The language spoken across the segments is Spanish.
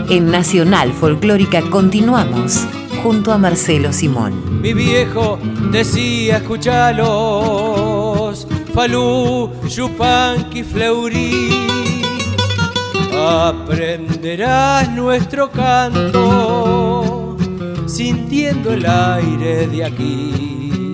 En Nacional Folclórica continuamos junto a Marcelo Simón. Mi viejo decía, escuchalos, Falú, Yupanqui, Fleurí. Aprenderás nuestro canto, sintiendo el aire de aquí.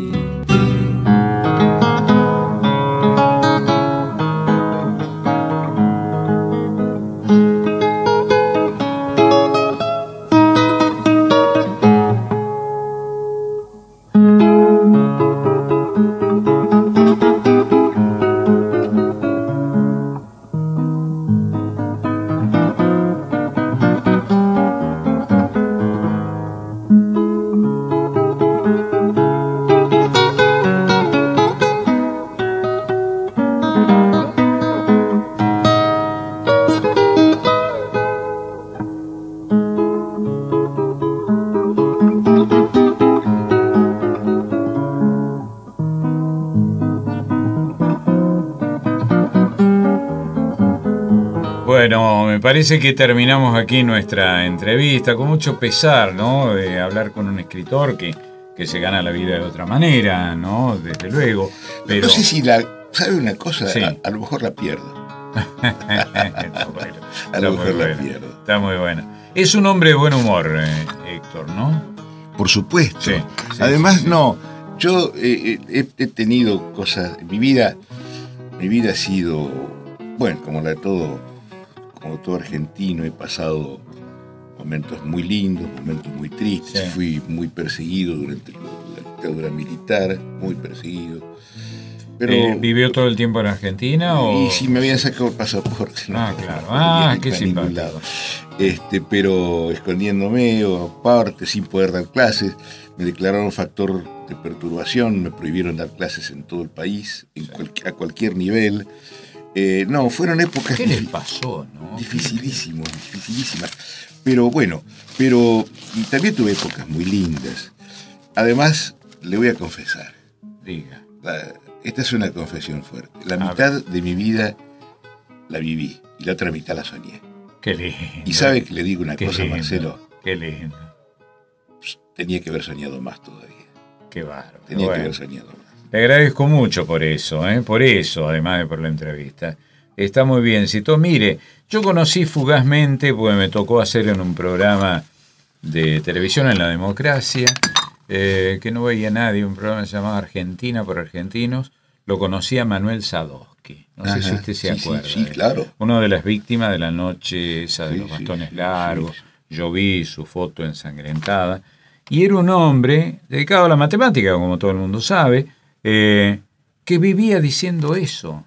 Bueno, me parece que terminamos aquí nuestra entrevista con mucho pesar, ¿no? De hablar con un escritor que se gana la vida de otra manera, ¿no? Desde luego. Pero... No sé si ¿sabe una cosa? Sí. A lo mejor la pierdo. Está bueno. A lo mejor la pierdo. Está muy bueno. Es un hombre de buen humor, Héctor, ¿no? Por supuesto. Sí, Además, sí. No. Yo he tenido cosas. Mi vida ha sido, bueno, como todo argentino, he pasado momentos muy lindos, momentos muy tristes. Sí. Fui muy perseguido durante la dictadura militar, muy perseguido. Pero, ¿vivió todo el tiempo en Argentina? Y si me habían sacado el pasaporte. Ah, claro. Qué simpático. Pero escondiéndome o aparte, sin poder dar clases, me declararon factor de perturbación, me prohibieron dar clases en todo el país, a cualquier nivel. Fueron épocas... ¿Qué les pasó, no? Dificilísimas. Pero también tuve épocas muy lindas. Además, le voy a confesar. Diga. Esta es una confesión fuerte. La mitad de mi vida la viví y la otra mitad la soñé. Qué lindo. Y sabe que le digo una cosa, lindo, Marcelo. Qué lindo. Tenía que haber soñado más todavía. Qué bárbaro. Tenía que haber soñado más. Le agradezco mucho por eso, además de por la entrevista. Está muy bien. Mire, yo conocí fugazmente, porque me tocó hacer en un programa de televisión en la democracia, que no veía nadie, un programa que se llamaba Argentina por Argentinos. Lo conocí a Manuel Sadowski. No sé si usted se acuerda. Sí, claro. Uno de las víctimas de la noche esa de los bastones largos. Yo vi su foto ensangrentada. Y era un hombre dedicado a la matemática, como todo el mundo sabe, que vivía diciendo eso.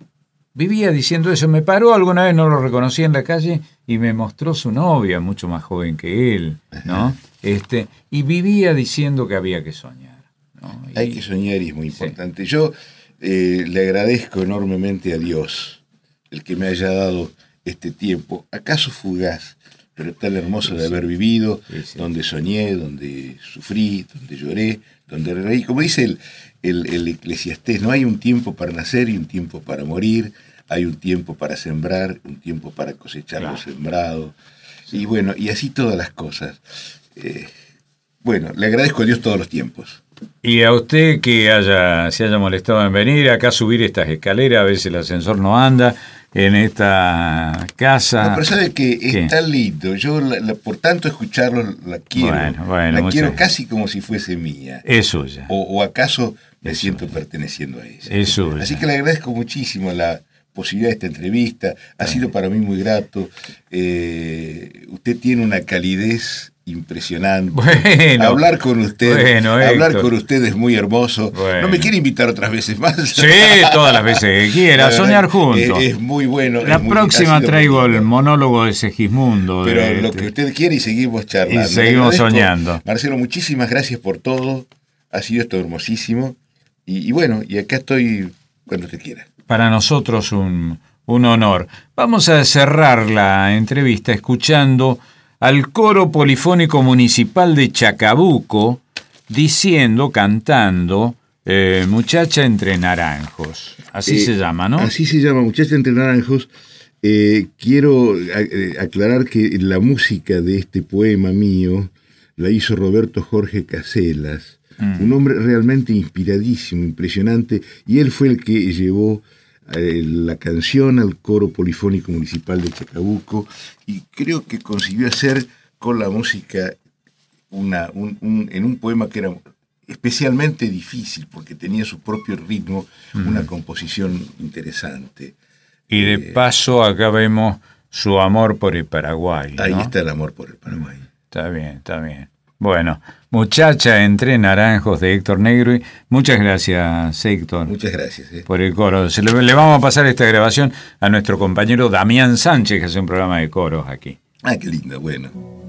Me paró alguna vez, no lo reconocí en la calle, y me mostró su novia, mucho más joven que él, ¿no? Y vivía diciendo que había que soñar, ¿no? Hay que soñar y es muy importante. Sí. Yo le agradezco enormemente a Dios el que me haya dado este tiempo, acaso fugaz, pero tan hermoso de haber vivido, donde soñé, donde sufrí, donde lloré, donde reí. Como dice el Eclesiastés, no hay un tiempo para nacer y un tiempo para morir, hay un tiempo para sembrar, un tiempo para cosechar lo sembrado. Sí. Y bueno, y así todas las cosas. Le agradezco a Dios todos los tiempos. Y a usted que se haya molestado en venir acá a subir estas escaleras, a veces el ascensor no anda en esta casa. No, pero sabe que es tan lindo. Yo, por tanto escucharlo, la quiero. La quiero casi como si fuese mía. Es suya. O acaso me siento perteneciendo a ella. Es suya. Así que le agradezco muchísimo la posibilidad de esta entrevista. Ha sido para mí muy grato. Usted tiene una calidez impresionante. Hablar con usted es muy hermoso. No me quiere invitar otras veces más. Sí, todas las veces que quiera. Soñar juntos. Es muy bueno. La próxima traigo el monólogo de Segismundo. Pero lo que usted quiere y seguimos charlando. Y seguimos soñando. Marcelo, muchísimas gracias por todo. Ha sido esto hermosísimo. Y acá estoy cuando usted quiera. Para nosotros un honor. Vamos a cerrar la entrevista escuchando al Coro Polifónico Municipal de Chacabuco cantando Muchacha entre naranjos. Así se llama, ¿no? Así se llama, Muchacha entre naranjos. Quiero aclarar que la música de este poema mío la hizo Roberto Jorge Caselas, un hombre realmente inspiradísimo, impresionante, y él fue el que llevó la canción al Coro Polifónico Municipal de Chacabuco, y creo que consiguió hacer con la música en un poema que era especialmente difícil, porque tenía su propio ritmo, una composición interesante. Y de paso acá vemos su amor por el Paraguay, ¿no? Ahí está el amor por el Paraguay. Está bien, está bien. Bueno, Muchacha entre naranjos de Héctor Negro. Muchas gracias, Héctor. Muchas gracias. Por el coro. Le vamos a pasar esta grabación a nuestro compañero Damián Sánchez, que hace un programa de coros aquí. Ah, qué lindo, bueno.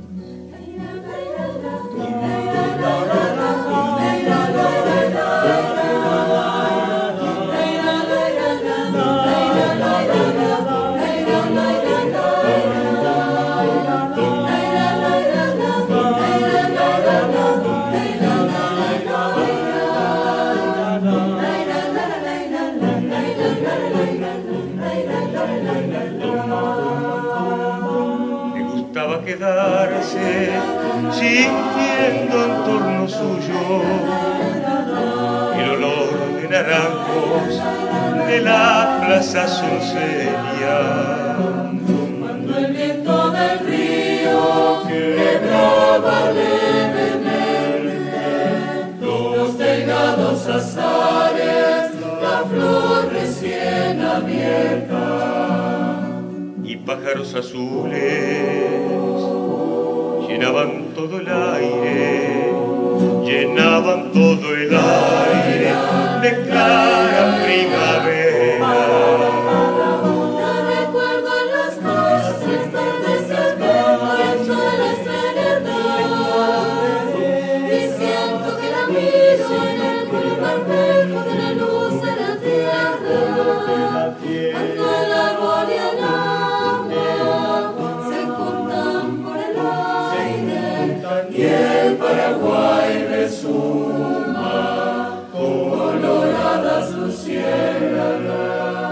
Quedarse sintiendo en torno suyo el olor de naranjos de la plaza Soncelia, fumando el viento del río quebraba levemente los delgados azares, la flor recién abierta, y pájaros azules llenaban todo el aire, llenaban todo el aire de clara primavera. No recuerdo las cosas, las tardes el viento en todas las veredas, y siento que la miro en el color perfecto de la luz de la tierra, cuando el árbol y el agua se juntan por el aire y el Paraguay resuma colorada su cielo.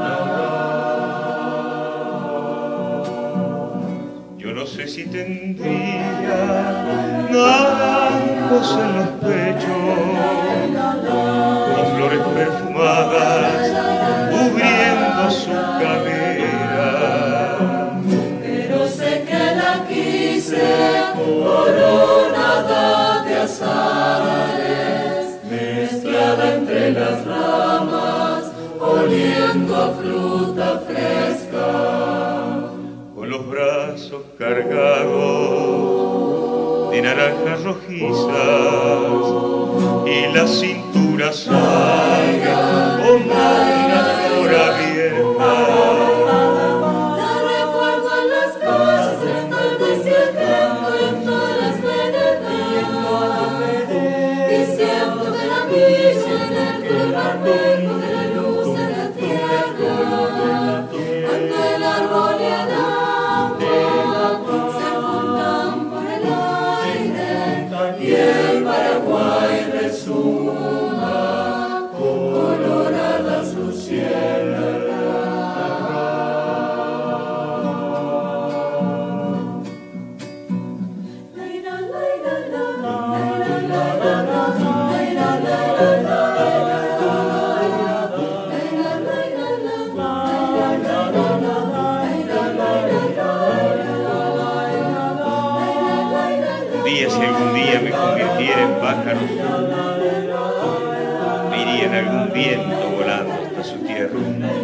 Yo no sé si tendría naranjos en los pechos, las flores perfumadas cubriendo su cadera, Pero sé que la quise coronada de azares, mezclada entre las ramas, oliendo a fruta fresca, con los brazos cargados de naranjas rojizas y la cintura larga como una flor abierta. No recuerdo las cosas, las tardes y el viento en todas las veredas, y siento que la miro en el color perfecto de la luz de la tierra, cuando el árbol y el agua se juntan por el aire y el Paraguay resuma colorada su cielo. Un día, si algún día me convirtiera en pájaro, me iría en algún viento volando hasta su tierra.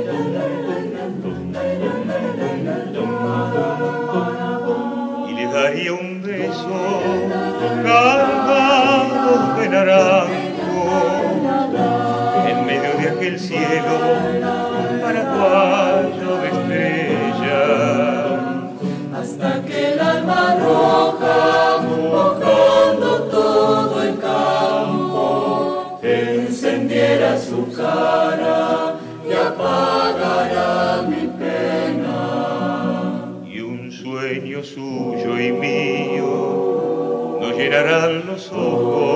Y le daría un beso cargado de naranjos en medio de aquel cielo paraguayo de estrellas, Hasta que el alma roja, mojando todo el campo, encendiera su cara y apagara mi pena. y un sueño suyo y mío nos llenarán los ojos